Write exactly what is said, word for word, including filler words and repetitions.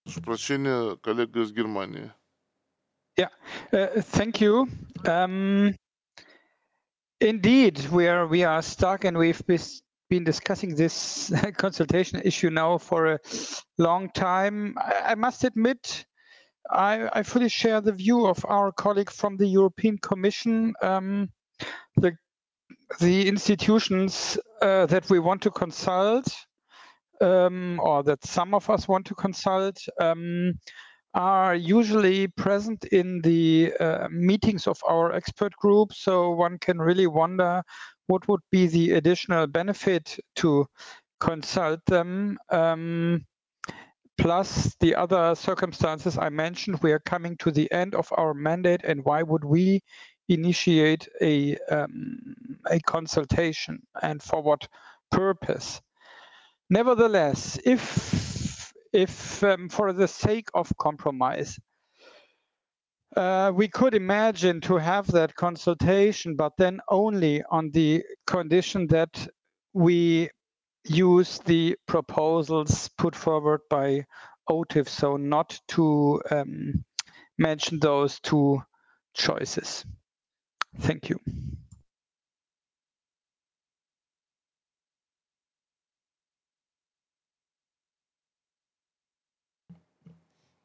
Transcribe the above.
Прошу прощения, коллега из Германии. Yeah, uh, thank you. Um, indeed, we are we are stuck, and we've bis- been discussing this consultation issue now for a long time. I, I must admit, I, I fully share the view of our colleague from the European Commission. Um, the the institutions uh, that we want to consult, um, or that some of us want to consult, um, are usually present in the uh, meetings of our expert group. So one can really wonder what would be the additional benefit to consult them. Um, plus the other circumstances I mentioned, we are coming to the end of our mandate, and why would we initiate a, um, a consultation, and for what purpose? Nevertheless, if, if um, for the sake of compromise, uh, we could imagine to have that consultation, but then only on the condition that we use the proposals put forward by O T I F, so not to um, mention those two choices. Thank you.